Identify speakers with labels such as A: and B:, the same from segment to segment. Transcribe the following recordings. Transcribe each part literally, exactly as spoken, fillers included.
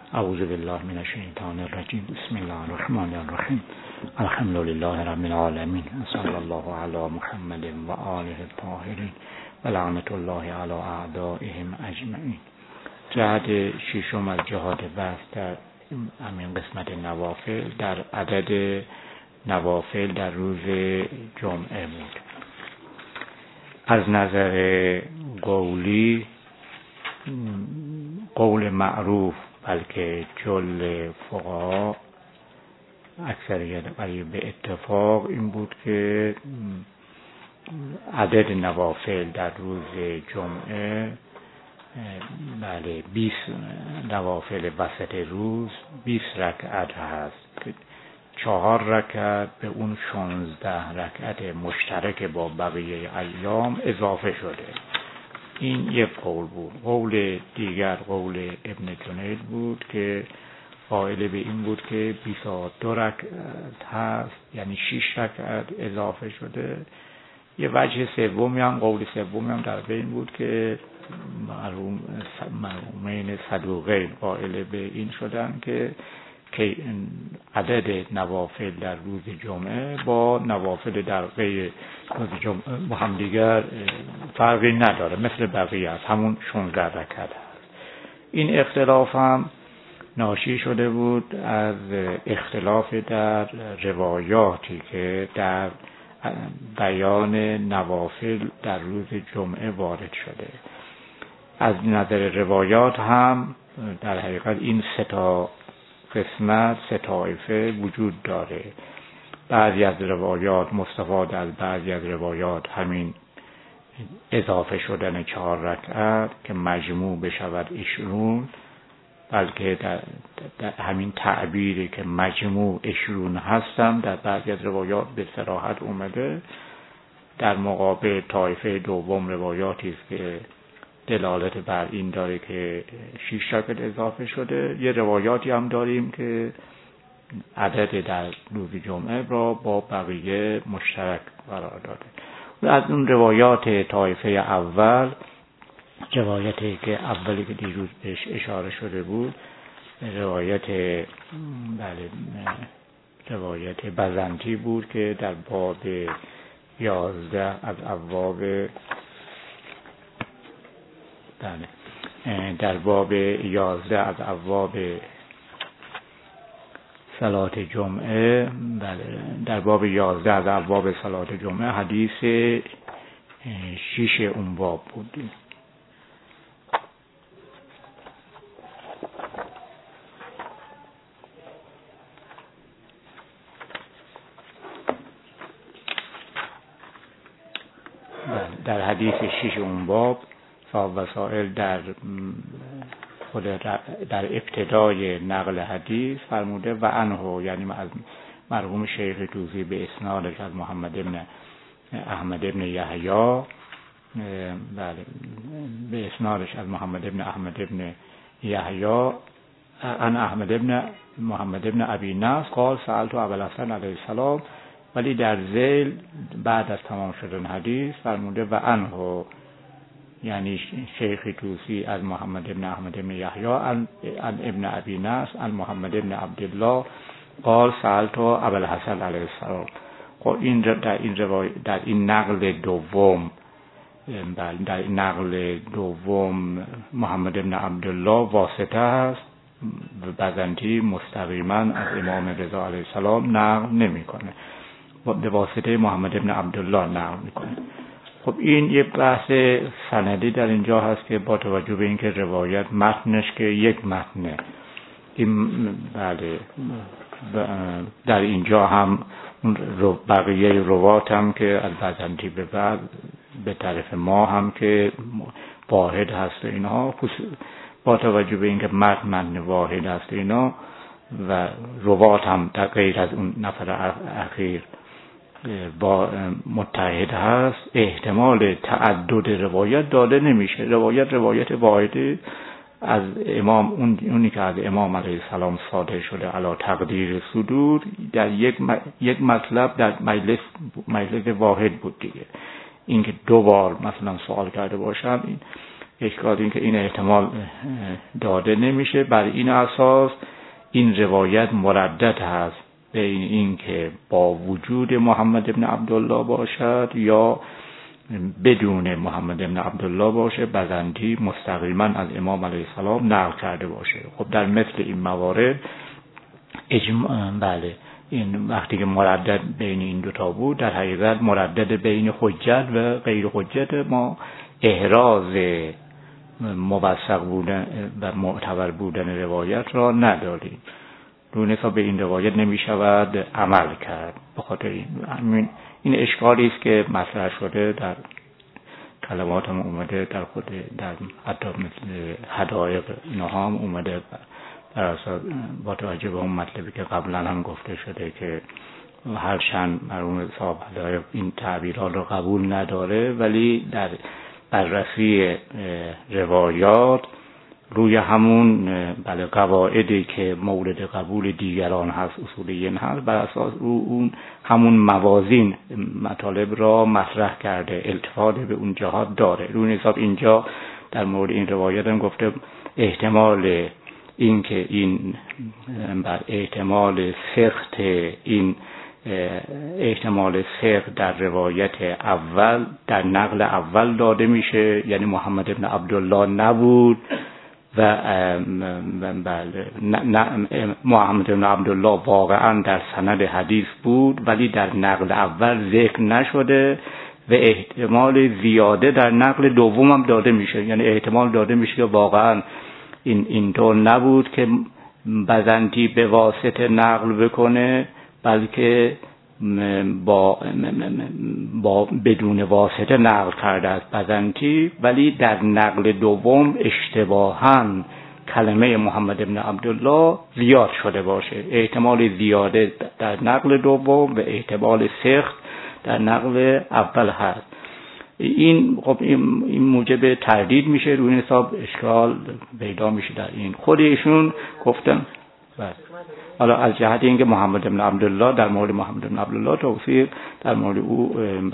A: اعوذ بالله من الشیطان الرجیم. بسم الله الرحمن الرحیم. الحمد لله رب العالمین. صلی الله علی محمد و آله الطاهرین و لعنت الله علی اعدائهم اجمعین. جهت ششم از جهات بحث در همین قسمت نوافل در عدد نوافل در روز جمعه بود. از نظر قولی قول معروف بلکه جل فقها اکثریت ولی به اتفاق این بود که عدد نوافل در روز جمعه بله بیست نوافل وسط روز بیست رکعت هست که چهار رکعت به اون شانزده رکعت مشترک با بقیه ایام اضافه شده. این یک قول بود. قول دیگر قول ابن جنید بود که قائل به این بود که بیست و دو رکعت هست، یعنی شش رکعت اضافه شده. یه وجه سومی هم قول سومی هم در بین بود که مرحوم مرحومین صدوقین قائل به این شدن که که عدد نوافل در روز جمعه با نوافل در غیر روز جمعه با هم دیگر فرقی نداره، مثل بقیه است، همون شانزده رکعت هست. این اختلاف هم ناشی شده بود از اختلاف در روایاتی که در بیان نوافل در روز جمعه وارد شده. از نظر روایات هم در حقیقت این سه تا قسمت سه طایفه وجود داره. بعضی از روایات مستفاد از بعضی از روایات همین اضافه شدن چهار رکعت که مجموع بشود عشرون، بلکه در, در همین تعبیری که مجموع عشرون هستم در بعضی از روایات به صراحت اومده. در مقابل طایفه دوم روایاتی است که دلالت بر این داره که شش رکعت اضافه شده. یه روایاتی هم داریم که عدد در روز جمعه را با بقیه مشترک قرار داده. و از اون روایات طایفه اول، روایتی که اولی که دیروز بهش اشاره شده بود، روایت بله روایت بزنطی بود که در باب یازده از ابواب در باب یازده از ابواب صلات جمعه بله در باب یازده از ابواب صلات جمعه حدیث شیش اون باب بود. در حدیث شیش اون باب صاحب وسائل در خود در ابتدای نقل حدیث فرموده و عنه، یعنی از مرحوم شیخ توسی به اسنادش از محمد ابن احمد ابن یحیی بله به اسنادش از محمد ابن احمد ابن یحیی عن احمد ابن محمد ابن ابی نصر قال سألت ابوالحسن علیه السلام، ولی در ذیل بعد از تمام شدن حدیث فرموده و عنه، یعنی شیخ توسی از محمد ابن احمد ابن یحیی عن ابن ابی نصر عن محمد ابن عبدالله قال سألت ابوالحسن علیه السلام. خب این در این روایت در این نقل دوم در این نقل دوم محمد ابن عبدالله واسطه است و بزنطی مستقیما از امام رضا علیه السلام نقل نمیکنه، به واسطه محمد ابن عبدالله نقل میکنه. خب این یه بحث سندی در اینجا هست که با توجه به اینکه روایت متنش که یک متنه، این بله در اینجا هم بقیه روات هم که از بزنطی به بعد به طرف ما هم که واحد هست اینها، با توجه به اینکه متن متن واحد هست اینا و روات هم در غیر از اون نفر اخیر با متحد هست، احتمال تعدد روایت داده نمیشه. روایت روایت واحده از امام اون اونی که از امام علیه السلام صادر شده علی تقدیر صدور در یک یک مطلب در مجلس مجلس واحد بود دیگه. اینکه دو بار مثلا سوال کرده باشم این اشکال این که این احتمال داده نمیشه. بر این اساس این روایت مردد هست بین این که با وجود محمد ابن عبدالله باشد یا بدون محمد ابن عبدالله باشه، بزنتی مستقیما از امام علیه السلام نقل کرده باشه. خب در مثل این موارد اجماع بله این وقتی که مردد بین این دوتا بود، در حقیقت مردد بین حجت و غیر حجت ما احراز موثق بودن و معتبر بودن روایت را نداریم. رو حساب به این روایت نمی شود عمل کرد. به خاطر این این اشکالی است که مطرح شده در کلمات هم اومده، در خود در حتی مثل حدایق اینها هم اومده، در اساس با توجه به اون مطلبی که قبلا هم گفته شده که هرچند مرحوم صاحب حدایق این تعبیرات رو قبول نداره، ولی در بررسی روایات روی همون بله قواعدی که مورد قبول دیگران هست، اصولیین هست، بر اساس رو اون همون موازین مطالب را مطرح کرده، التفات به اون جهات داره. روی حساب اینجا در مورد این روایت هم گفته احتمال این که این بر احتمال سخت این احتمال سخت در روایت اول در نقل اول داده میشه، یعنی محمد ابن عبدالله نبود و بله محمد ابن عبدالله واقعا در سند حدیث بود ولی در نقل اول ذکر نشده و احتمال زیاده در نقل دوم هم داده میشه، یعنی احتمال داده میشه که واقعا این اینطور نبود که بزنتی به واسطه نقل بکنه، بلکه با با بدون واسطه نقل کرده از بزنتی، ولی در نقل دوم اشتباهاً کلمه محمد ابن عبدالله زیاد شده باشه. احتمال زیاده در نقل دوم و احتمال سخت در نقل اول هست. این خب این موجب تردید میشه، روی این حساب اشکال پیدا میشه در این. خود ایشون گفتن حالا از جهت اینکه محمد ابن عبدالله در مورد محمد ابن عبدالله توصیف در مورد او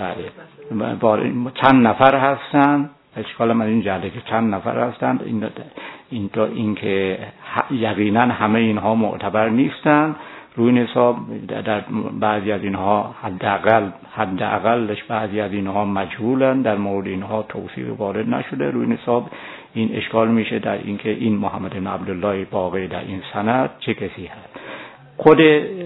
A: بله چند نفر هستند، اشکال من این جهته که چند نفر هستند، این این تا اینکه یقینا همه اینها معتبر نیستند. روی این حساب در بعضی از اینها حداقل حداقلش بعضی از اینها مجهولند، در مورد اینها توصیف وارد نشده. روی این حساب این اشکال میشه در اینکه این محمد بن عبدالله باقی در این سند چه کسی هست. خود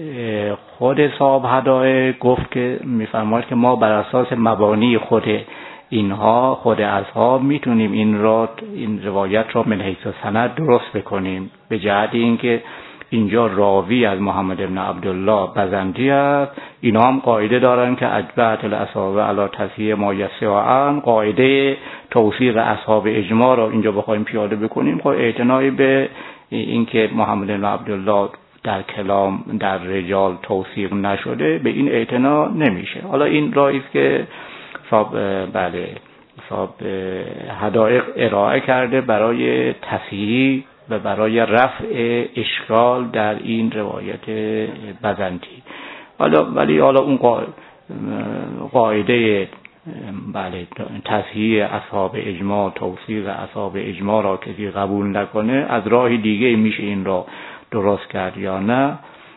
A: خود صاحب هدایق گفت که میفرماید که ما بر اساس مبانی خود اینها خود اصحاب میتونیم این را این روایت را من حیث سند درست بکنیم، به جهت اینکه اینجا راوی از محمد بن عبدالله بزنتی است. اینا هم قاعده دارن که اجبعت الاصحاب علی تصحیح ما یسعن، قاعده توثیق اصحاب اجماع را اینجا بخوایم پیاده بکنیم، خب اعتنایی به اینکه محمد بن عبدالله در کلام در رجال توثیق نشده به این اعتنا نمیشه. حالا این رایی است که صاحب بله صاحب هدایق ارائه کرده برای تصحیح و برای رفع اشکال در این روایت بزنتی. حالا ولی حالا اون قاعده بله تصحیح اصحاب اجماع، توثیق اصحاب اجماع را کسی قبول نکنه، از راه دیگه میشه این را درست کرد یا نه،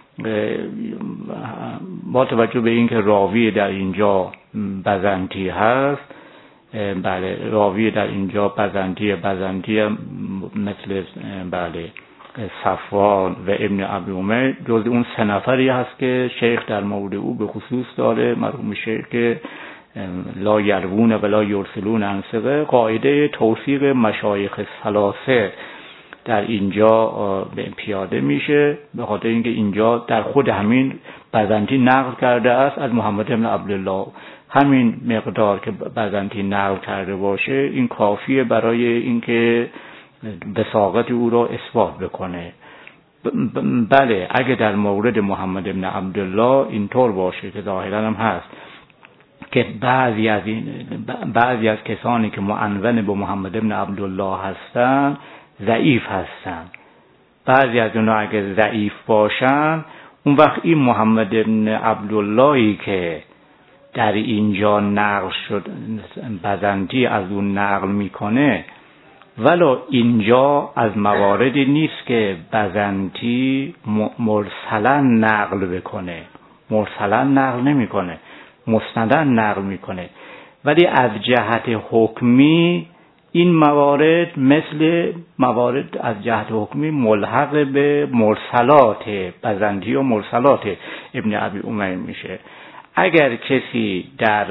A: با توجه به اینکه راوی در اینجا بزنتی هست. بله راوی در اینجا بزنتی بزنتی مثل بله صفوان و ابن ابی عمر جز اون سه نفری هست که شیخ در مورد او به خصوص داره، مرحوم شیخ که لا یروون و لا یرسلون انسقه. قاعده توثیق مشایخ ثلاثه در اینجا پیاده میشه، به خاطر اینکه اینجا در خود همین بزنتی نقل کرده است از محمد بن عبدالله. همین مقدار که بزنتی نقل کرده باشه این کافیه برای اینکه وثاقت او را اثبات بکنه. بله اگه در مورد محمد بن عبدالله اینطور باشه که ظاهرا هم هست که بعضی از این بعضی از کسانی که معنون به محمد بن عبدالله هستن ضعیف هستن، بعضی از اونها اگه ضعیف باشن، اون وقت این محمد بن عبداللهی که در اینجا نقل شد بزنتی از اون نقل میکنه، ولو اینجا از مواردی نیست که بزنطی مرسلا نقل بکنه، مرسلا نقل نمیکنه، مسندا نقل میکنه. ولی از جهت حکمی این موارد مثل موارد از جهت حکمی ملحق به مرسلات بزنطی و مرسلات ابن ابی امیه میشه. اگر کسی در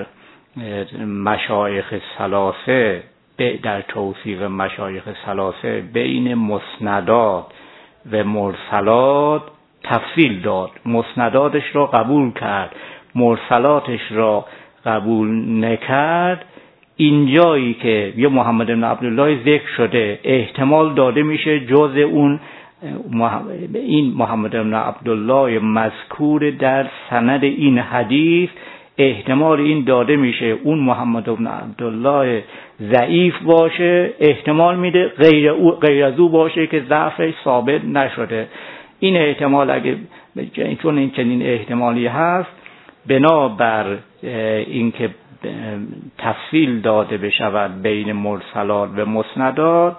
A: مشایخ ثلاثه در توصیف مشایخ ثلاثه بین مسندات و مرسلات تفصیل داد، مسنداتش را قبول کرد، مرسلاتش را قبول نکرد، اینجایی که یه محمد بن عبدالله ذکر شده احتمال داده میشه جز اون این محمد بن عبدالله مذکور در سند این حدیث، احتمال این داده میشه اون محمد بن عبدالله ضعیف باشه، احتمال میده غیر او غیر از او باشه که ضعفش ثابت نشده. این احتمال اگه چون این چنین احتمالی هست، بنابر اینکه تفصیل داده بشود بین مرسلات و مسندات،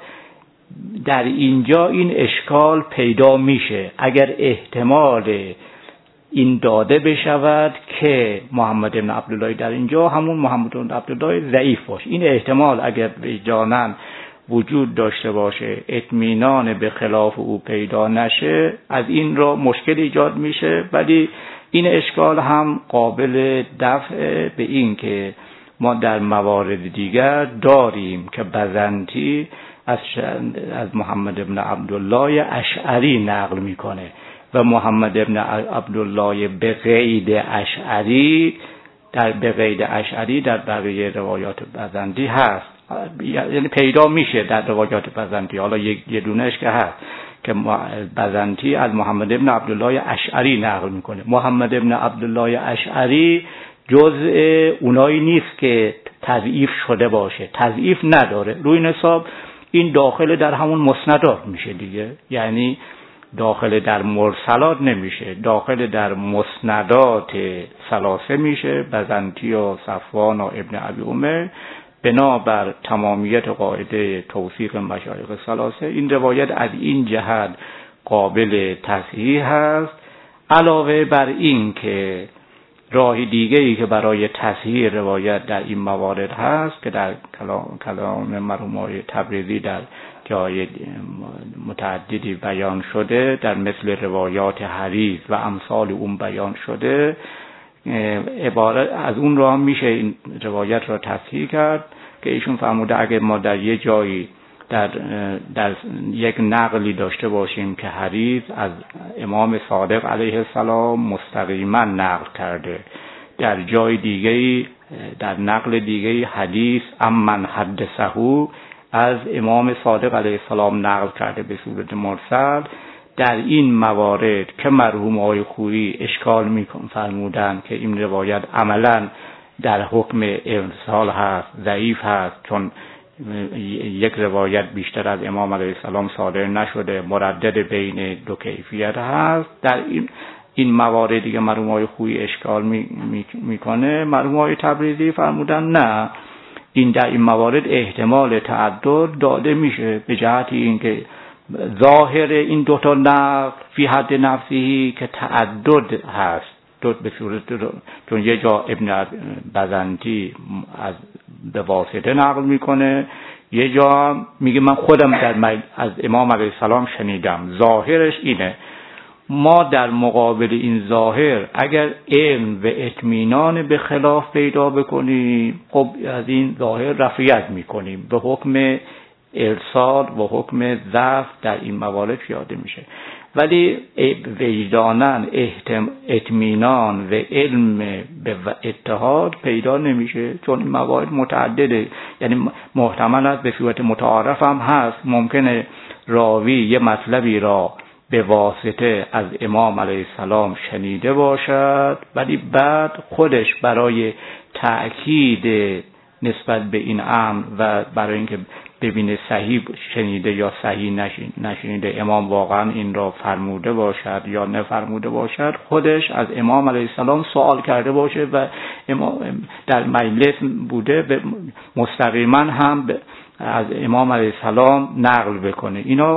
A: در اینجا این اشکال پیدا میشه. اگر احتمال این داده بشود که محمد بن عبدالله در اینجا همون محمد بن عبدالله ضعیف باشه، این احتمال اگر وجداناً وجود داشته باشه، اطمینان به خلاف او پیدا نشه، از این را مشکل ایجاد میشه. ولی این اشکال هم قابل دفع به این که ما در موارد دیگر داریم که بزنطی از از محمد بن عبدالله اشعری نقل میکنه و محمد بن عبدالله به قید اشعری در به قید اشعری در بقیه روایات بزنطی هست، یعنی پیدا میشه در روایات بزنطی. حالا یه دونهش که هست که بزنطی از محمد بن عبدالله اشعری نقل میکنه. محمد بن عبدالله اشعری جزء اونایی نیست که تضعیف شده باشه، تضعیف نداره، روی این حساب این داخل در همون مسندات میشه دیگه، یعنی داخل در مرسلات نمیشه، داخل در مسندات ثلاثه میشه، بزنطی و صفوان و ابن ابی امیه. بنابر تمامیت قاعده توثیق مشایخ ثلاثه این روایت از این جهت قابل تصحیح است. علاوه بر این که راه دیگه‌ای که برای تصحیح روایت در این موارد هست که در کلام کلام مرحوم آقای تبریزی در جای متعددی بیان شده، در مثل روایات حریث و امثال اون بیان شده، عبارت از اون راه میشه این روایت را تصحیح کرد که ایشون فرموده اگر ما در یه جایی در در یک نقلی داشته باشیم که حریث از امام صادق علیه السلام مستقیما نقل کرده، در جای دیگه‌ای در نقل دیگه‌ای حدیث امن حدثه از امام صادق علیه السلام نقل کرده به صورت مرسل، در این موارد که مرحوم آقای خویی اشکال میکن فرمودن که این روایت عملا در حکم ارسال هست، ضعیف هست، چون یک روایت بیشتر از امام علیه السلام صادر نشده، مردد بین دو کیفیت هست، در این این مواردی که مرحوم آقای خویی اشکال می میکنه، مرحوم آقای تبریزی فرمودن نه، این در این موارد احتمال تعدد داده میشه به جهت اینکه ظاهر این دوتا نقل فی حد نفسهی که تعدد هست، دو به صورت چون یه جا ابن بزنطی از به واسطه نقل میکنه، یه جا میگه من خودم در از امام علیه السلام شنیدم، ظاهرش اینه. ما در مقابل این ظاهر اگر علم و اطمینان به خلاف پیدا بکنیم، خب از این ظاهر رفعیت میکنیم، به حکم ارسال و حکم ضعف در این موارد پیاده میشه. ولی وجداناً اطمینان و علم به اتحاد پیدا نمیشه، چون این موارد متعدده، یعنی محتمل است به صورت متعارف هم هست، ممکنه راوی یه مطلبی را به واسطه از امام علیه السلام شنیده باشد، ولی بعد خودش برای تأکید نسبت به این امر و برای اینکه ببینه صحیح شنیده یا صحیح نشنیده، امام واقعا این را فرموده باشد یا نفرموده باشد، خودش از امام علیه السلام سوال کرده باشه و امام در مجلس بوده، مستقیما هم از امام علیه السلام نقل بکنه. اینا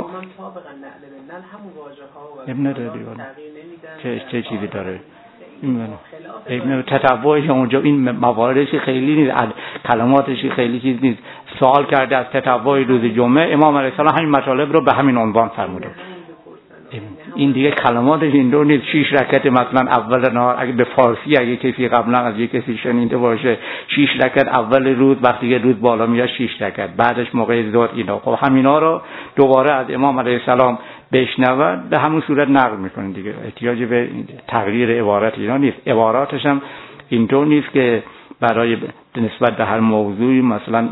A: ابن داری چه چه چیزی داره ابن تتبعش اونجا این مواردش خیلی نیست، کلماتش خیلی چیز نیست. سوال کرده از تتبع روز جمعه، امام علیه السلام همین مطالب رو به همین عنوان فرموده. این دیگه کلماتش این دو نیست. شش رکعت مثلا اول نهار، اگه به فارسی اگه کسی قبلا از یک کسی شنیده باشه، شش رکعت اول روز وقتی که روز بالا میاد شش رکعت، بعدش موقع ظهر اینا. خب همینا رو دوباره از امام علیه السلام بشنود به همون صورت نقل میکنه دیگه. احتیاج به تغییر عبارت اینا نیست. عباراتش هم اینطور نیست که برای نسبت به هر موضوعی مثلا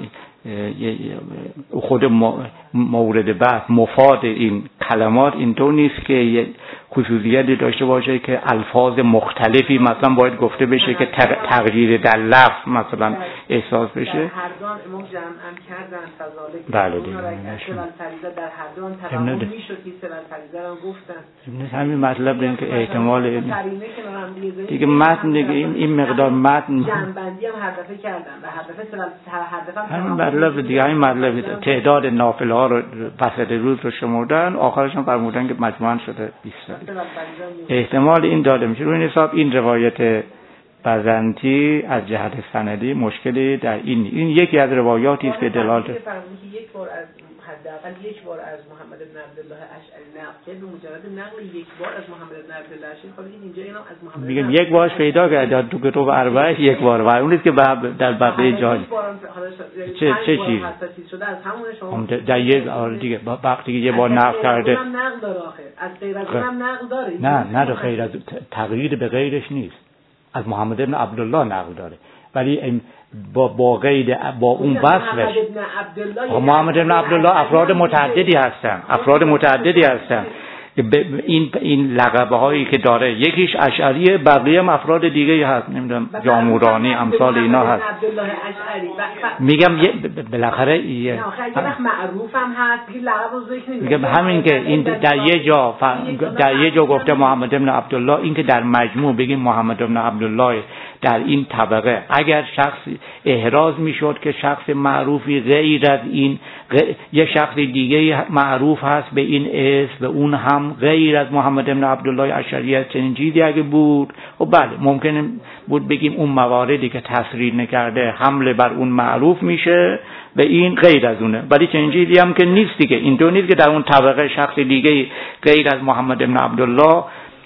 A: خود مورد بحث مفاد این کلمات اینطور نیست که خصوصیتی داشته باشه که الفاظ مختلفی مثلا باید گفته بشه که تغییر در لفظ مثلا احساس بشه. در
B: هر دان امام جمعاً کردن فضائل
A: بله دیگه
B: سلال فریضه در هر دان تمام میشد که سلال فریضه رو گفتن.
A: همین مطلب این که احتمال دیگه متن دیگه این این مقدار متن
B: جنبندی هم هر دفعه کردن و هر دفعه سلال هر دفعه
A: همین مطلب دیگه، همین مطلب تعداد نافله ها رو وسط روز رو شمردن، آخرش هم فرمودن که مجموعاً شده بیست تا. احتمال این داده میشه. روی حساب این روایت بزنطی از جهت سندی مشکلی در این این یکی از روایاتی است که دلالت
B: یک بار از حداقل یک بار از محمد بن عبدالله اشعری نقل کرد، به مجرد نقل یک بار از محمد بن عبدالله اشعری خود اینجا اینا از محمد
A: میگم یک بارش پیدا کرد تو کتب اربعه یک بار و اون نیست که در بقیه جای چه چه چیز
B: شده از همون شما
A: در یک آره دیگه وقتی که یه بار نقل کرده
B: نقل داره آخر از غیر از اونم نقل داره.
A: نه نه غیر از تغییر به غیرش نیست. از محمد بن عبدالله نقل داره ولی با با غیر با اون وصفش محمد بن عبدالله افراد متعددی هستن افراد متعددی هستن این این لقبه هایی که داره یکیش اشعریه، بقیه هم افراد دیگه هست، نمیدونم جامورانی امثال اینا هست. میگم بالاخره یه
B: معروف هم هست که لقب ذکر نمیشه.
A: میگم همین که این در یه جا در یه جا گفته محمد بن عبدالله، این که در مجموع بگیم محمد بن عبدالله در این طبقه، اگر شخص احراز میشد که شخص معروفی غیر از این یه شخص دیگه معروف هست به این اسم و اون هم غیر از محمد بن عبدالله اشعری، چنین چیزی اگه بود خب بله ممکنه بود بگیم اون مواردی که تصریح نکرده حمله بر اون معروف میشه و این غیر از اونه، ولی چنین چیزی هم که نیست دیگه. این دو نیست که در اون طبقه شخص دیگه غیر از محمد بن عبدالله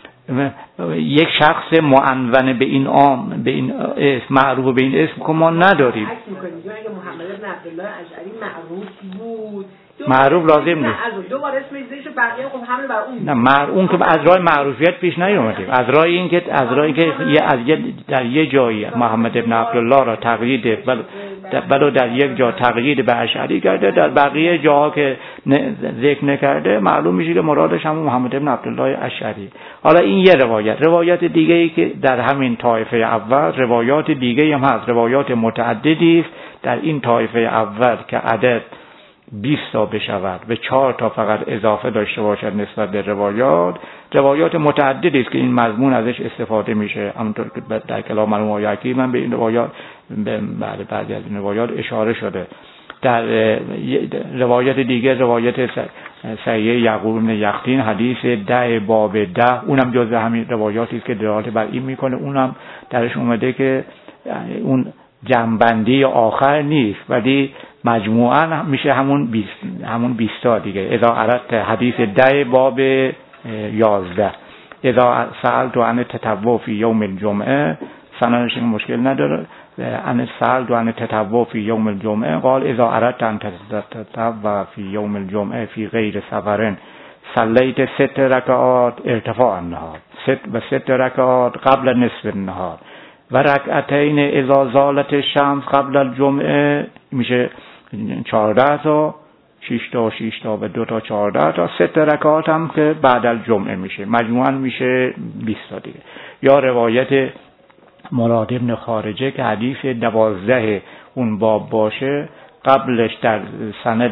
A: یک شخص معنون به این عام به این اسم معروف به این اسم که ما نداریم.
B: محمد بن عبدالله اشعری معروف بود،
A: معروف لازم نیست.
B: دو بار اسم ازدهشو بقیه خب حمله بر اون.
A: نه مر اون که از راه معروفیت پیش نیومده، از راه این که از راه که یه از یه در یه جایی محمد بن عبدالله را تقیید ولو در یک جا تقیید به اشعری کرده، در بقیه جاها که ذکر نکرده معلوم میشه که مرادش هم محمد بن عبدالله اشعری. حالا این یه روایت. روایت دیگه ای که در همین طایفه اول روایات دیگه هم هست، روایات متعددی است در این طایفه اول که عدد بیست تا بشود و چهار تا فقط اضافه داشته باشد نسبت به روایات. روایات متعددی است که این مضمون ازش استفاده میشه. همونطور که در کلام مرحوم آقای حکیم من به این روایات به بعضی از این روایات اشاره شده. در روایت دیگه روایت صحیح یعقوب بن یقطین حدیث ده باب ده، اونم جزء همین روایاتی است که دلالت بر این میکنه. اونم درش اومده که اون جنبندی آخر نیست ولی مجموعاً میشه همون بیست همون بیست تا دیگه. اذا اردت حدیث ده باب یازده اذا سألت عن التطوع فی یوم الجمعه، سندش مشکل نداره، عن سألت عن التطوع فی یوم الجمعه قال اذا اردت ان تتطوع فی یوم الجمعه فی غیر سفر صلیت ست رکعات ارتفاع النهار ست و ست رکعات قبل نصف النهار و رکعتین اذا زالت الشمس قبل الجمعه، میشه چهارده تا، شش تا شش تا و دو تا چهارده تا، ست رکعات هم که بعد از جمعه میشه، مجموعاً میشه بیست تا دیگه. یا روایت مراد ابن خارجه که حدیث دوازده اون باب باشه، قبلش در سند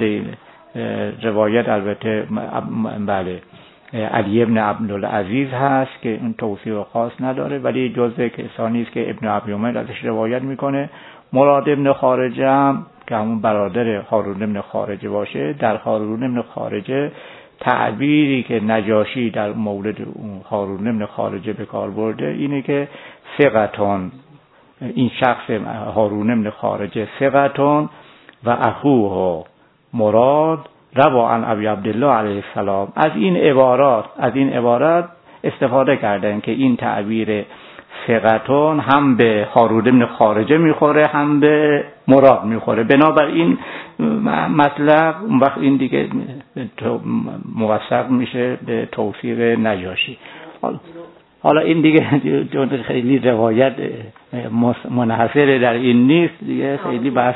A: روایت البته بله علی ابن عبدالعزیز هست که اون توصیف خاص نداره ولی جزء کسانی است که ابن ابی عمر ازش روایت میکنه. مراد ابن خارجه هم که همون برادر هارون بن خارجه باشه، در هارون بن خارجه تعبیری که نجاشی در مورد هارون بن خارجه به کار برده اینه که ثقتون، این شخص هارون بن خارجه ثقتون و اخوه مراد روا عن ابی عبدالله علیه السلام. از این عبارات از این عبارات استفاده کردن که این تعبیر ثقتون هم به هارون بن خارجه میخوره هم به مراد میخوره، بنابراین مطلب اون وقت این دیگه موثق میشه به توثیق نجاشی. حالا این دیگه چون خیلی روایت منحصر در این نیست دیگه، خیلی بحث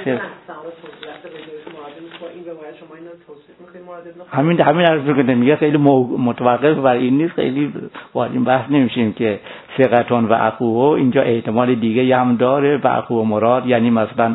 A: همین همین عرض می‌کنم، میگه خیلی متوقف بر این نیست، خیلی وارد این بحث نمیشیم که ثقتون و اخوه اینجا احتمال دیگه هم داره و اخوه مراد، یعنی مثلا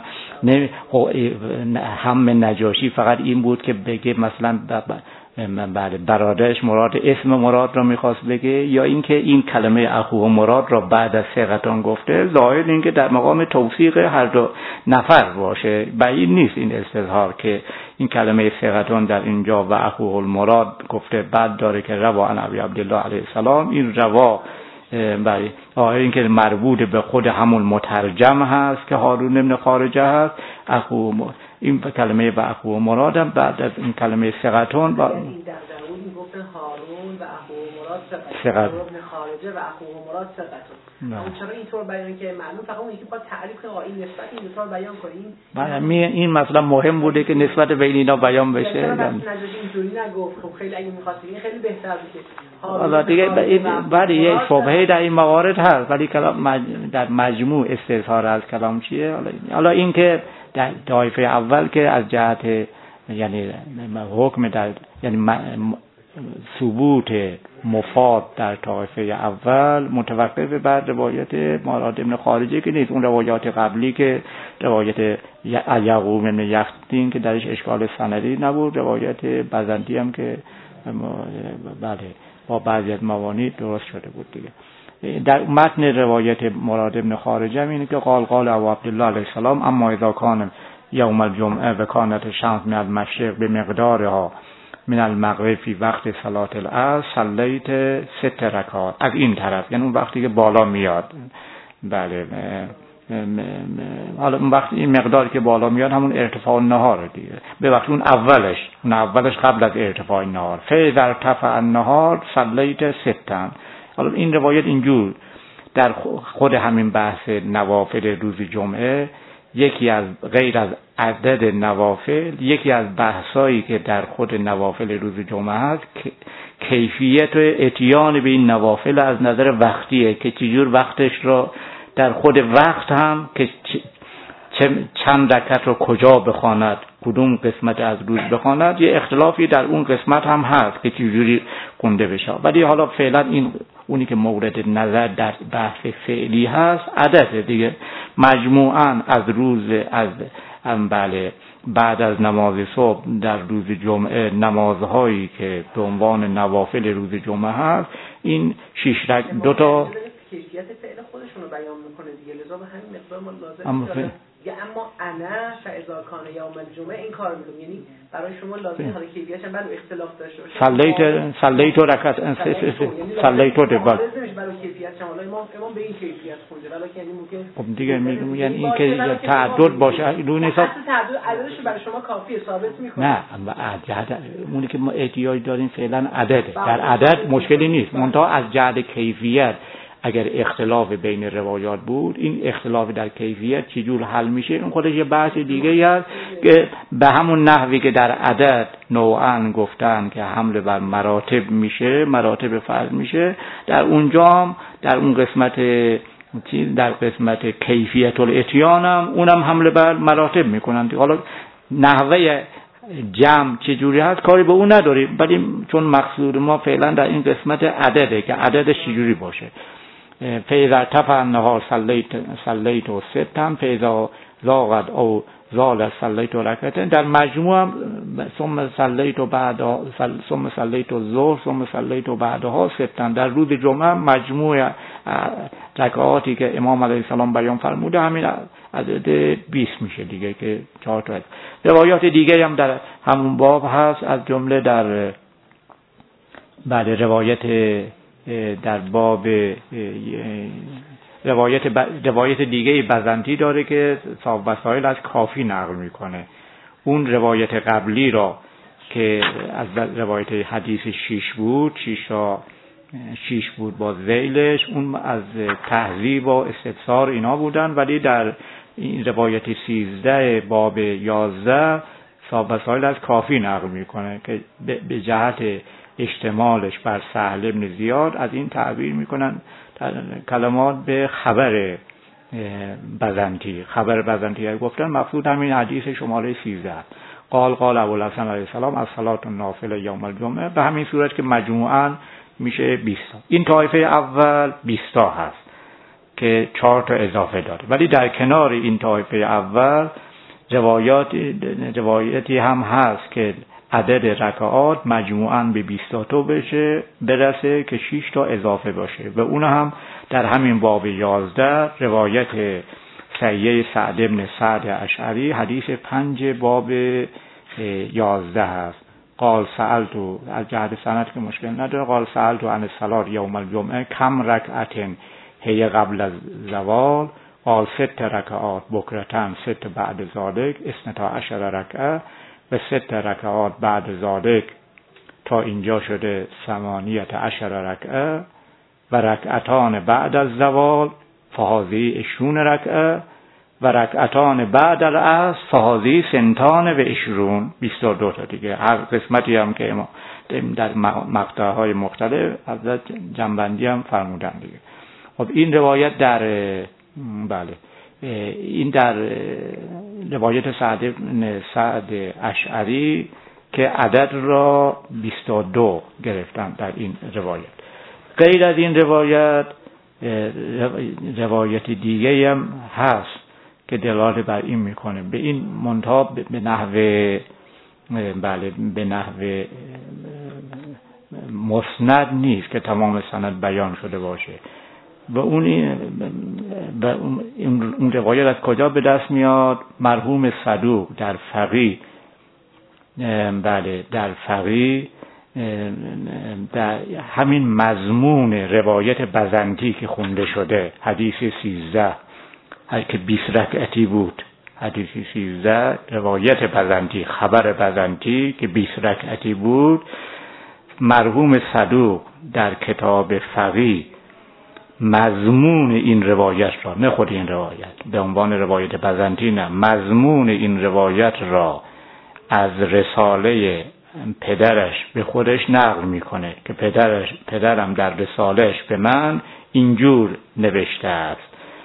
A: هم نجاشی فقط این بود که بگه مثلا بله برادرش مراد اسم مراد را میخواست بگه، یا اینکه این کلمه اخوه مراد را بعد از ثقتون گفته، ظاهر این که در مقام توثیق هر دو نفر باشه. بعید نیست این استظهار که این کلمه ثقتون در اینجا و اخوه المراد گفته بعد داره که روا عن ابی عبدالله علیه السلام، این روا بله ظاهر این که مربوط به خود همون مترجم هست که هارون بن خارجه هست. اخوه این کلمه و اخوه مراد هم بعد از این کلمه ثقتون با
B: این در درون گفتن هارون و اخوه مراد ثقتون، ابن خارجه و اخوه مراد ثقتون. اون چرا اینطور بیان که معلوم فقط اون یکی با تعریف قائل نسبت این دو تا بیان کنیم.
A: بله این مثلا مهم بوده که نسبت بین اینا بیان بشه.
B: چرا نجاشی اینجوری نگفت؟ خب خیلی اگه می‌خواست این خیلی بهتر بود.
A: حالا دیگه بعد یه شبهه در این موارد هست، ولی کلام در مجموع استظهار از کلام چیه؟ حالا این که در طایفه اول که از جهت یعنی حکم در یعنی ثبوت مفاد در طایفه اول متوقف بر روایت مراد بن خارجه که نیست، اون روایات قبلی که روایت یعقوب بن یختین که درش اشکال سندی نبود، روایت بزنتی هم که بله با بعضی از موانع درست شده بود دیگه. در متن روایت مراد بن خارجه اینه که قال قال ابو عبدالله علیه السلام اما اذا کان یوم الجمعه و کانت الشمس من المشرق بمقدارها من المغرب فی وقت صلاة العصر صلیت ست رکعات. از این طرف یعنی اون وقتی که بالا میاد، بله حالا اون وقتی این مقداری که بالا میاد همون ارتفاع نهار دیگه، به وقت اون اولش اون اولش قبل از ارتفاع نهار فاذا ارتفع النهار صلیت ستن. حالا این روایت اینجور در خود همین بحث نوافل روز جمعه، یکی از غیر از عدد نوافل، یکی از بحثایی که در خود نوافل روز جمعه هست کیفیت و اتیان به این نوافل از نظر وقتیه که چجور وقتش را در خود وقت هم که چند رکعت رو کجا بخواند، کدوم قسمت از روز بخواند، یه اختلافی در اون قسمت هم هست که چجوری خونده بشه. ولی حالا فعلا این اونی که مورد نظر در بحث فعلی هست عدد دیگه، مجموعاً از روز از بله بعد از نماز صبح در روز جمعه نمازهایی که به عنوان نوافل روز جمعه هست این شش رکعت دو تا
B: کیفیت فعل خودشون رو بیان میکنه دیگه، لذا به همین مقدار ما لازم داره یا اما انا فاذا کان یوم الجمعه این کار میکنم، یعنی برای شما لازم حالا کیفیتش هم بعد اختلاف داشته باشه.
A: صلیت صلیت رکعت صلیت رو بعد
B: برای کیفیت شما امام امام به این کیفیت خونده، ولی یعنی ممکن
A: خب دیگه میگم یعنی این که تعدد باشه رو حساب
B: تعدد عددش برای شما کافیه ثابت میکنه.
A: نه عدد اونی که ما احتیاج داریم فعلا عدده، در عدد مشکلی نیست، منتها از جهت کیفیت اگر اختلاف بین روایات بود این اختلاف در کیفیت چجور حل میشه این خودش یه بحث دیگه است که به همون نحوی که در عدد نوعاً گفتن که حمل بر مراتب میشه، مراتب فرض میشه، در اونجا هم در اون قسمت چیز در قسمت کیفیت الاتیان هم اونم حمل بر مراتب میکنن. حالا نحوه جمع چجوری هست کاری به اون نداریم، ولی چون مقصود ما فعلا در این قسمت عدده که عددش چجوری باشه. فیضا تفع النهار صلیت صلیت و ستم فیضا زاغت او زال صلیت و رکعتن. در مجموع هم ثم صلیت بعد ثم صلیت الظهر ثم صلیت بعدها ستن. در روز جمعه مجموع رکعاتی که امام علیه السلام بیان فرموده همین عدد بیست میشه دیگه که چهار تا. روایات دیگری هم در همون باب هست، از جمله در بعد روایت در باب روایت روایت دیگه بزنتی داره که صاحب وسائل از کافی نقل میکنه. اون روایت قبلی را که از روایت حدیث شیش بود، شیش تا شیش بود با ذیلش، اون از تهذیب و استفسار اینا بودن، ولی در این روایت سیزده باب یازده صاحب وسائل از کافی نقل میکنه که به جهت اشتمالش بر سهل بن زیاد از این تعبیر میکنن کلمات به خبر بزنتی. خبر بزنتی گفتن مقصود همین حدیث شماره سیزده، قال قال ابوالحسن علیه السلام از صلات النافله یوم الجمعه، به همین صورت که مجموعاً میشه بیست تا. این طایفه اول بیست تا هست که چهار تا اضافه داره، ولی در کنار این طایفه اول روایات روایتی هم هست که عدد رکعات مجموعاً به بیست تا بشه برسه که شش تا اضافه باشه و اون هم در همین باب یازده روایت سیه سعد بن سعد اشعری حدیث پنج باب یازده هست. قال سألتو، از جهت سند که مشکل نداره، قال سألتو عن الصلاة یوم الجمعه کم رکعت هی قبل الزوال، قال ست رکعات بکرتن ست بعد ذالک اثنتا عشر رکعه و ست رکعات بعد ذالک تا اینجا شده ثمانیت عشر رکعه و رکعتان بعد از زوال فهذی عشرون رکعه و رکعتان بعد العصر فهذی سنتان و عشرون، بیست و دو تا دیگه. هر قسمتی هم که ما در مقطعهای مختلف از جنبندی هم فرمودن دیگه. خب این روایت در بله این در روایت سعد بن سعد اشعری که عدد را بیست و دو گرفتن در این روایت. غیر از این روایت روایت دیگه هم هست که دلالت بر این میکنه، به این منتها به نحوه بله به نحوه مسند نیست که تمام سند بیان شده باشه. و اون و اون روایت از کجا به دست میاد؟ مرحوم صدوق در فقیه بله در فقیه در همین مضمون روایت بزنتی که خونده شده حدیث سیزده که بیست رکعتی بود، حدیث سیزده روایت بزنتی خبر بزنتی که بیست رکعتی بود، مرحوم صدوق در کتاب فقیه مضمون این روایت را، نه خود این روایت به عنوان روایت بزنتی نه، مضمون این روایت را از رساله پدرش به خودش نقل میکنه که پدرش پدرم در رسالهش به من اینجور نوشته است.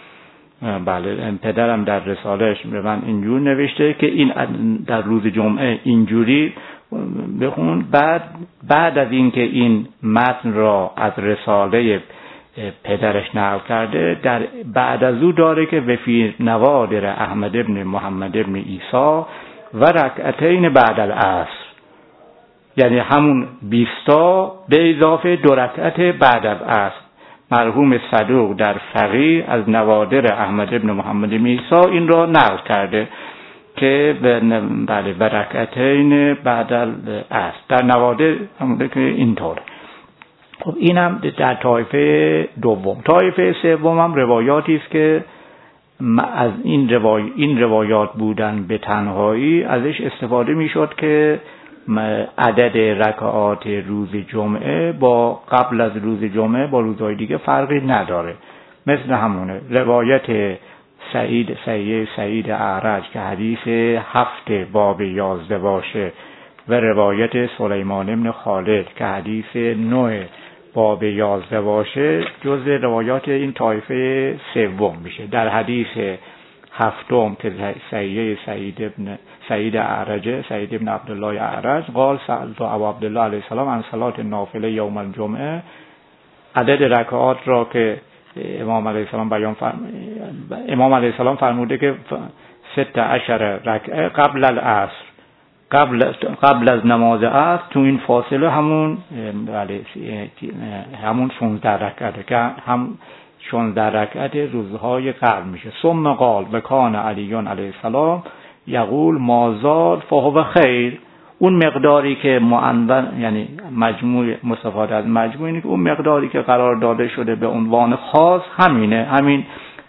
A: بله پدرم در رسالهش به من اینجور نوشته که این در روز جمعه اینجوری بخون. بعد بعد از اینکه این متن را از رساله پدرش نقل کرده، در بعد از او داره که وفی نوادر احمد ابن محمد ابن عیسی و رکعتین بعد العصر، یعنی همون بیستا به اضافه دو رکعت بعد از عصر. مرحوم صدوق در فقیه از نوادر احمد ابن محمد ابن عیسی این را نقل کرده که بله و رکعتین بعد العصر در نوادر همونده که اینطور. خب این هم در طایفه دوم. طایفه سوم هم روایاتی است که از این روای این روایات بودن به تنهایی ازش استفاده میشد که عدد رکعات روز جمعه با قبل از روز جمعه با روزهای دیگه فرقی نداره. مثل همونه روایت سعید سعید سعید اعرج که حدیث هفت باب یازده باشه و روایت سلیمان بن خالد که حدیث نه باب یازده باشه جز روایات این طایفه سوم میشه. در حدیث هفتم که سعید سعید ابن سعید اعرج سعید ابن عبدالله اعرج قال سألت ابو عبدالله علیه السلام عن صلاة النافله یوم الجمعه، عدد رکعات را که امام علیه السلام بیان فرم... امام علیه السلام فرموده که ست عشر رکعه قبل العصر، قبل قبل از نماز عصر تو این فاصله همون بله همون شانزده رکعت که هم شانزده رکعت روزهای قبل میشه. ثم قال و کان علیون علیه السلام یقول مازاد فهو خیر. اون مقداری که معنون یعنی مجموع مستفاده از مجموع اینه که اون مقداری که قرار داده شده به عنوان خاص همینه، همین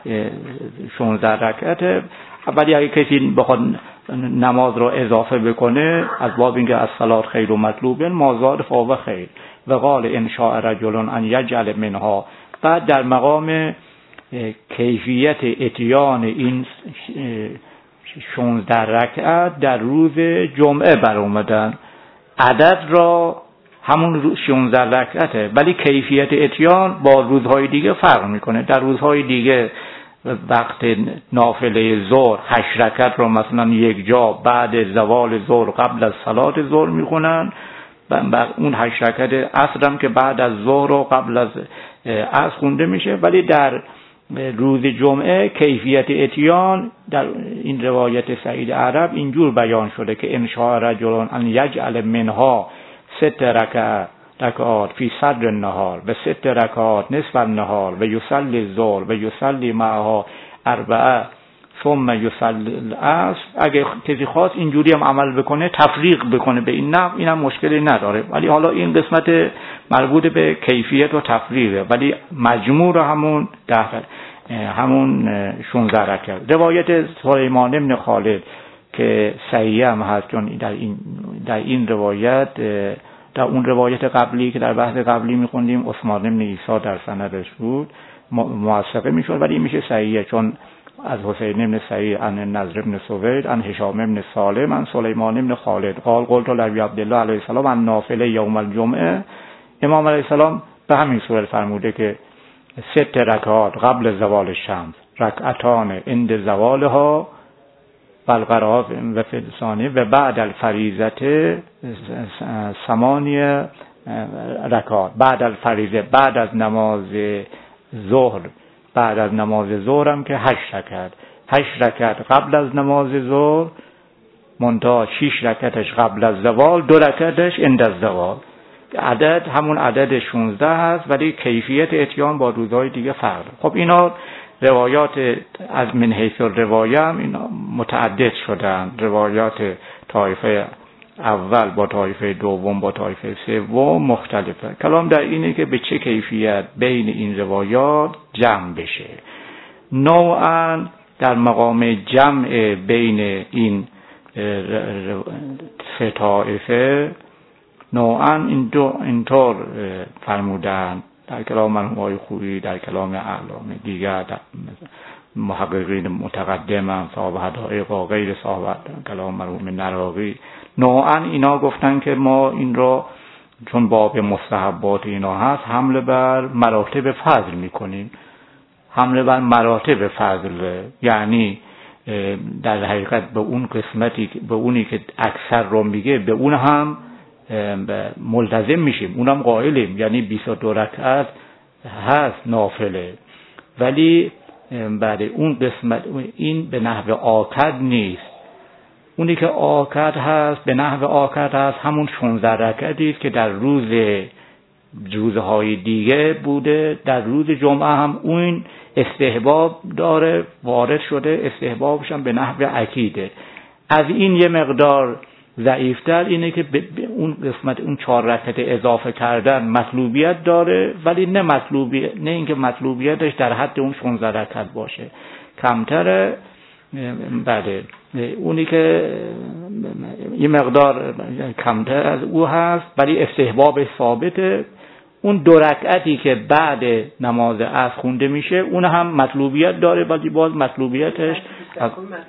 A: شانزده رکعت. ولی اگه کسی بخواد نماز رو اضافه بکنه از باب اینکه الصلاة خیر و مطلوب مازاد فهو خیر. و قال ان شاء رجل ان یجعل منها. بعد در مقام کیفیت اتیان این شانزده رکعت در روز جمعه بر اومدن، عدد را همون شانزده رکعته ولی کیفیت اتیان با روزهای دیگه فرق میکنه. در روزهای دیگه وقت نافله ظهر هشت رکعت رو مثلا یک جا بعد زوال ظهر قبل از صلات ظهر میخونن، اون هشت رکعت عصر هم که بعد از ظهر و قبل از عصر خونده میشه. ولی در روز جمعه کیفیت اتیان در این روایت سعید عرب اینجور بیان شده که ان شاء رجل ان یجعل منها ست رکعات رکعات فی صدر النهار و ست رکعات نصف النهار و یصلی الظهر و یصلی معها اربعه ثم یصلی العصر. اگه کسی خواست اینجوری هم عمل بکنه تفریق بکنه به این نحو، اینم مشکلی نداره. ولی حالا این قسمت مربوط به کیفیت و تفریقه، ولی مجموع رو همون ده همون شانزده رکعت. روایت سلیمان بن خالد که صحیح هم هست، چون در این در این روایت در اون روایت قبلی که در بحث قبلی میخوندیم عثمان بن عیسی در سندش بود موثقه میشد، ولی میشه صحیحه چون از حسین بن سعید عن نضر بن سوید عن هشام بن سالم عن سلیمان بن خالد قال قلت لابی عبدالله علیه السلام عن نافله یوم الجمعه. امام علیه السلام به همین صورت فرموده که ست رکعات قبل زوال شمس، رکعتان عند زوالها و القراء و فلسانی و بعد الفریضه ثمانیه رکعات. بعد الفریضه بعد از نماز ظهر بعد از نماز ظهر هم که هشت رکعت هشت رکعت قبل از نماز ظهر منتها شش رکعتش قبل از زوال، دو رکعتش عند الزوال. عدد همون عدد شانزده هست ولی کیفیت اتیان با روزهای دیگه فرق. خب اینا روایات از من حیث الروایه هم اینا متعدد شدن، روایات طایفه اول با طایفه دوم با طایفه سوم مختلفه. کلام در اینه که به چه کیفیت بین این روایات جمع بشه. نوعا در مقام جمع بین این سه طایفه نوعا این دو اینطور فرمودن در کلام مرحوم آقای خویی، در کلام اعلام دیگر، در محققین متقدم هم صاحب حدائق و غیر صاحب کلام مرحوم نراقی. نوعا اینا گفتن که ما این را چون باب مستحبات اینا هست حمله بر مراتب فضل میکنیم. حمله بر مراتب فضل یعنی در حقیقت به اون قسمتی به اونی که اکثر رو میگه به اون هم ملتزم میشیم، اونم قائلیم، یعنی بیست و دو رکعت هست نافله. ولی بعد اون قسمت این به نحو آکد نیست. اونی که آکد هست به نحو آکد هست همون شانزده رکعتی است که در روز روزهای دیگه بوده. در روز جمعه هم اون استحباب داره، وارد شده، استحبابش هم به نحو اکیده. از این یه مقدار ضعیفتر اینه که به اون قسمت اون چهار رکعت اضافه کردن مطلوبیت داره، ولی نه مطلوبیت نه اینکه مطلوبیتش در حد اون شانزده رکعت باشه، کمتره. بله اونی که یه مقدار کمتر از او هست ولی استحباب ثابته. اون دو رکعتی که بعد نماز عصر خونده میشه اون هم مطلوبیت داره ولی باز مطلوبیتش از...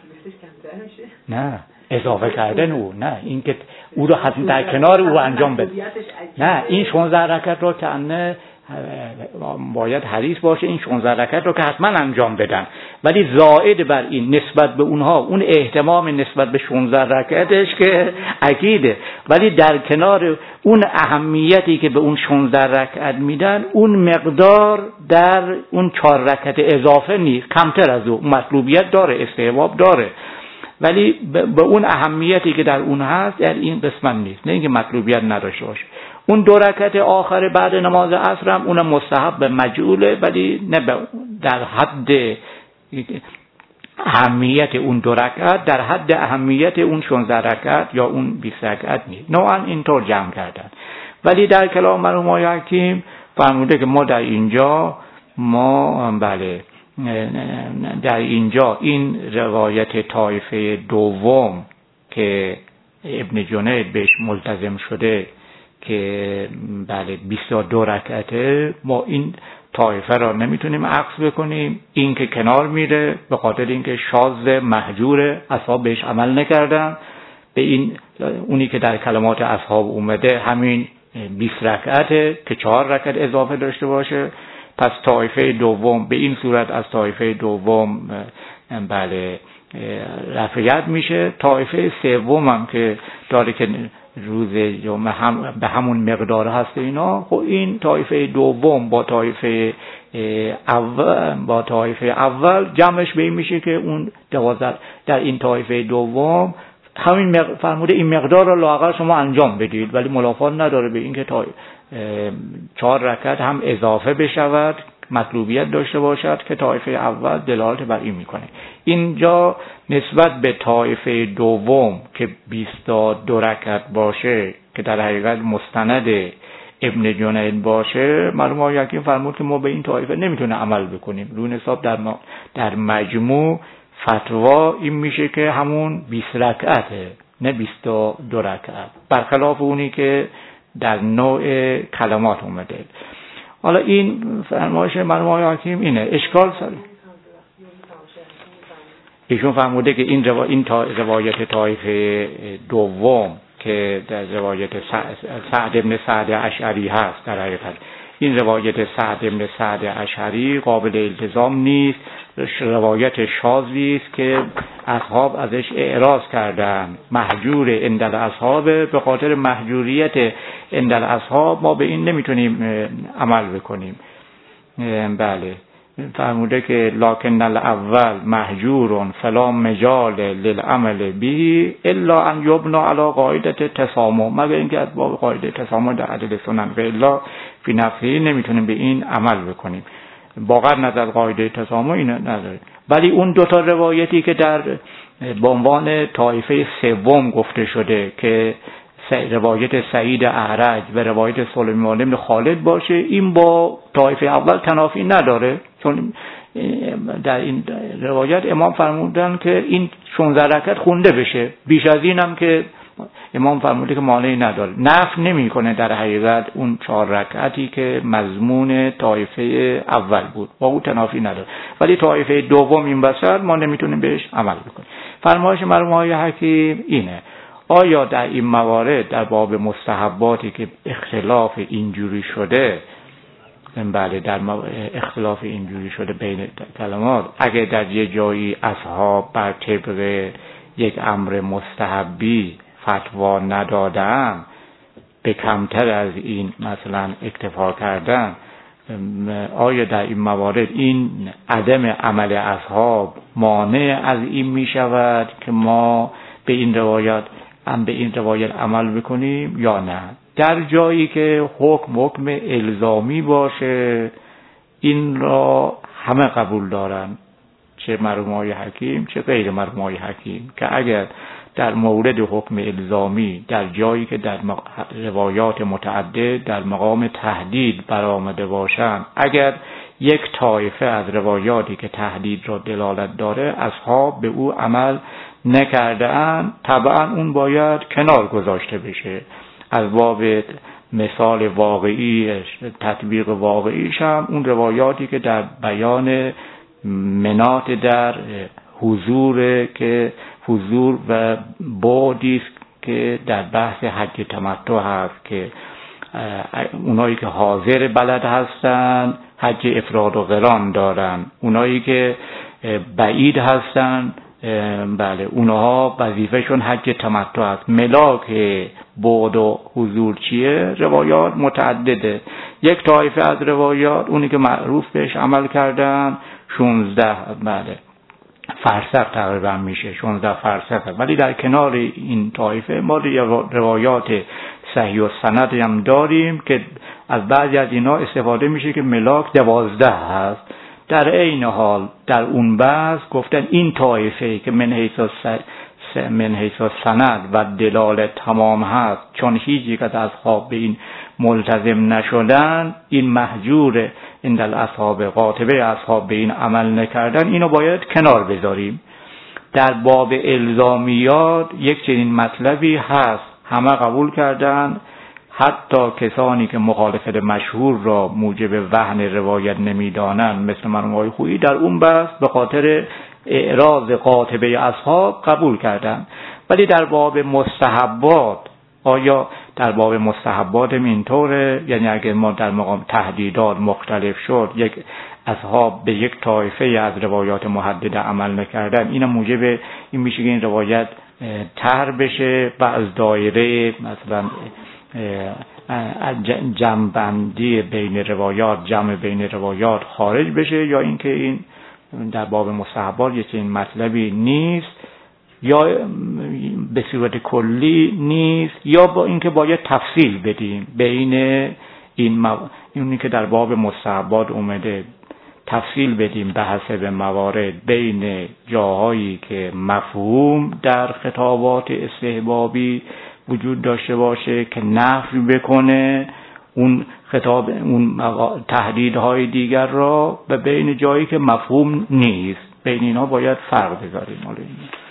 A: نه اضافه کردن او، نه اینکه او رو حتما در کنار او انجام بده، نه این شانزده رکعت رو که انه باید حریص باشه این شانزده رکعت رو که حتما انجام بدن، ولی زائد بر این نسبت به اونها اون اهتمام نسبت به شانزده رکعتش که اکیده، ولی در کنار اون اهمیتی که به اون شانزده رکعت میدن اون مقدار در اون چهار رکعت اضافه نیست، کمتر از اون مطلوبیت داره، استحباب داره. ولی به اون اهمیتی که در اون هست در این قسمت نیست. نه اینکه مطلوبیت نداشته باشه. اون دو رکعت آخر بعد نماز عصر هم اون مستحب مجعوله، ولی نه در حد اهمیت اون دو رکعت، در حد اهمیت اون شانزده رکعت یا اون بیست رکعت نیست. نوعا اینطور جمع کردن. ولی در کلام مرحوم آقای حکیم فرموده که ما در اینجا ما بله در اینجا این روایت طایفه دوم که ابن جنید بهش ملتزم شده که بله بیست و دو رکعته، ما این طایفه را نمیتونیم عکس بکنیم. این که کنار میره به خاطر اینکه شاذ مهجور، اصحاب بهش عمل نکردن. به این اونی که در کلمات اصحاب اومده همین بیست رکعته که چهار رکعت اضافه داشته باشه. پس طایفه دوم به این صورت از طایفه دوم بله رفعیت میشه. طایفه سوم هم که داره که روز جمعه هم به همون مقدار هست اینا، خب این طایفه دوم با طایفه اول با طایفه اول جمعش به این میشه که اون دوازده در این طایفه دوم همین مق... فرموده این مقدار رو لااقل شما انجام بدید، ولی ملافات نداره به این که تا چهار رکعت هم اضافه بشود، مطلوبیت داشته باشد که طایفه اول دلالت بر این میکنه. اینجا نسبت به طایفه دوم که بیست و دو رکعت باشه که در حقیقت مستند ابن جنید باشه، مرحوم آقای حکیم فرمود که ما به این طایفه نمیتونه عمل بکنیم. رو حساب در ما در مجموع فتوا این میشه که همون بیست رکعته، نه بیست و دو رکعت، برخلاف اونی که در نوع کلمات اومده. حالا این فرمایش مرحوم آقای حکیم اینه. اشکال سر ایشون فرموده که این روا... این تا... روایت طایفه دوم که در روایت سعد ابن سعد اشعری هست، در حقیقت این روایت سعد ابن سعد اشعری قابل التزام نیست، روایت شاذی است که اصحاب ازش اعراض کردن. مهجور عند الاصحاب، به خاطر مهجوریت عند الاصحاب ما به این نمیتونیم عمل بکنیم. بله فرموده که لکن الاول مهجور فلا مجال للعمل به الا ان یبنى علی قاعده تسامح، مگر اینکه از باب قاعده تسامح در عدل سنن، و الا فی نفسه نمیتونیم به این عمل بکنیم. باقر نظر قاعده تسامح این نداره. ولی اون دوتا روایتی که در به عنوان طایفه سوم گفته شده که روایت سعید اعرج و روایت سلیمان بن خالد باشه، این با طایفه اول تنافی نداره، چون در این روایت امام فرمودن که این شانزده رکعت خونده بشه. بیش از این هم که امام فرموده که مانعی نداره، نفی نمیکنه در حقیقت اون چهار رکعتی که مضمون طایفه اول بود، با اون تنافی نداره. ولی طایفه دوم این بسر ما نمیتونیم بهش عمل بکنیم. فرمایش مرحوم آقای حکیم اینه. آیا در این موارد در باب مستحباتی که اختلاف اینجوری شده، بله در اختلاف اینجوری شده بین کلمات، اگه در یه جایی اصحاب بر طبق یک امر مستحبی فتوا ندادن، به کمتر از این مثلا اکتفا کردن، آیا در این موارد این عدم عمل اصحاب مانع از این می شود که ما به این روایت هم به این روایت عمل بکنیم یا نه؟ در جایی که حکم حکم الزامی باشه این را همه قبول دارن، چه مرحوم آقای حکیم چه غیر مرحوم آقای حکیم، که اگر در مورد حکم الزامی در جایی که در روایات متعدد در مقام تهدید برآمده باشند، اگر یک طایفه از روایاتی که تهدید را دلالت داره اصحاب به او عمل نکرده اند، طبعا اون باید کنار گذاشته بشه. از باب مثال واقعی تطبیق واقعیش هم اون روایاتی که در بیان منات در حضور که حضور و بعدی که در بحث حج تمتع هست، که اونایی که حاضر بلد هستن حج افراد و قران دارن، اونایی که بعید هستن بله اونها وظیفهشون حج تمتع است. ملاک بعد و حضور چیه؟ روایات متعدده. یک طایفه از روایات اونی که معروف بهش عمل کردن شانزده بله فرسخ تقریبا میشه، شانزده فرسخ. ولی در کنار این طایفه ما روایات صحیح و سند هم داریم که از بعضی از اینا استفاده میشه که ملاک دوازده هست. در عین حال در اون بحث گفتن این طایفه که من حیث من حیث سند و دلالت تمام هست، چون هیچ یک از اصحاب به این ملتزم نشدن، این محجور این در اصحاب قاطبه اصحاب به این عمل نکردن، اینو باید کنار بذاریم. در باب الزامیات یک چنین مطلبی هست، همه قبول کردن، حتی کسانی که مخالفت مشهور را موجب وهن روایت نمیدانند مثل مرحوم آقای خویی در اون بحث به خاطر اعراض قاطبه اصحاب قبول کردن. ولی در باب مستحبات، آیا در باب مستحبات اینطوره؟ یعنی اگر ما در مقام تهدیدات مختلف شد، یک اصحاب به یک طایفه از روایات محدده عمل نکردن، این موجب این میشه که این روایت طرح بشه و از دایره مثلا جمع‌بندی بین روایات، جمع بین روایات خارج بشه، یا اینکه این در باب مستحبات یک چنین مطلبی نیست، یا به صورت کلی نیست، یا با اینکه باید تفصیل بدیم بین این مو... اینی که در باب مستحبات اومده تفصیل بدیم به حسب موارد بین جاهایی که مفهوم در خطابات استحبابی وجود داشته باشه که نفی بکنه اون خطاب اون تهدیدهای دیگر را، و بین جایی که مفهوم نیست، بین اینا باید فرق بذاریم.